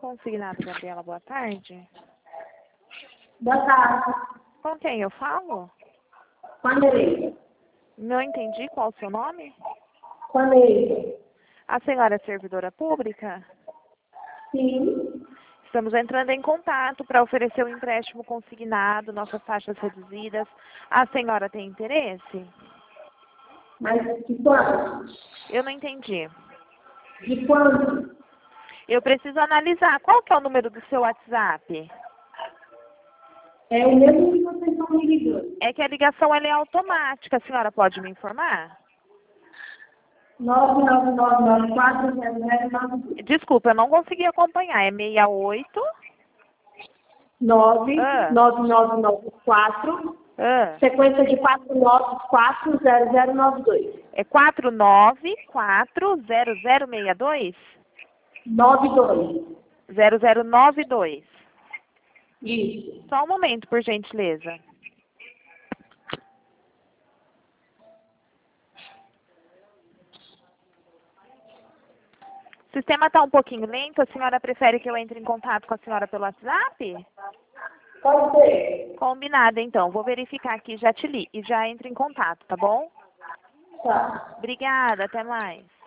consignado, Gabriela, boa tarde. Boa tarde. Com quem eu falo? Com a Nereida. Não entendi qual o seu nome. Com a Nereida. A senhora é servidora pública? Sim. Estamos entrando em contato para oferecer um empréstimo consignado, nossas taxas reduzidas. A senhora tem interesse? Mas de quanto? Eu não entendi. De quanto? Eu preciso analisar. Qual que é o número do seu WhatsApp? É o mesmo que vocês estão me ligando. É que a ligação ela é automática. A senhora pode me informar? 999940092. Desculpa, eu não consegui acompanhar. É 68? 99994, sequência de 4940092. É 4940062? 92. 0092. Isso. Só um momento, por gentileza. O sistema está um pouquinho lento. A senhora prefere que eu entre em contato com a senhora pelo WhatsApp? Pode ser. Combinado, então. Vou verificar aqui e já entro em contato, tá bom? Tá. Obrigada, até mais.